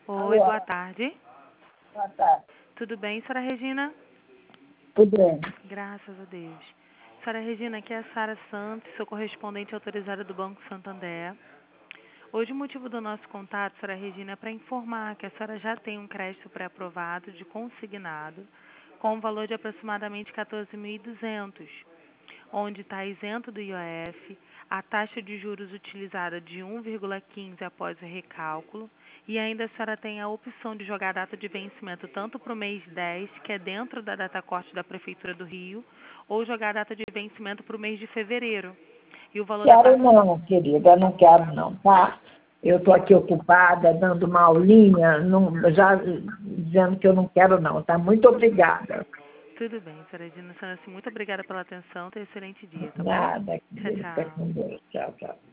Oi, Alô, boa tarde. boa tarde. Tudo bem, senhora Regina? Tudo bem? Graças a Deus. Senhora Regina, aqui é a Sara Santos, sou correspondente autorizada do Banco Santander. Hoje o motivo do nosso contato, senhora Regina, é para informar que a senhora já tem um crédito pré-aprovado de consignado com um valor de aproximadamente 14.200, onde está isento do IOF, a taxa de juros utilizada de 1,15 após o recálculo, e ainda a senhora tem a opção de jogar a data de vencimento tanto para o mês 10, que é dentro da data corte da Prefeitura do Rio, ou jogar a data de vencimento para o mês de fevereiro. E o valor Quero não, querida, não quero não, tá? Eu estou aqui ocupada, dando uma aulinha, já dizendo que eu não quero não, tá? Muito obrigada. Tudo bem, senhora Regina. Senhora, muito obrigada pela atenção. Tenha um excelente dia, tá bom? Nada, Tchau, querida, fica tchau. com Deus. Tchau, tchau.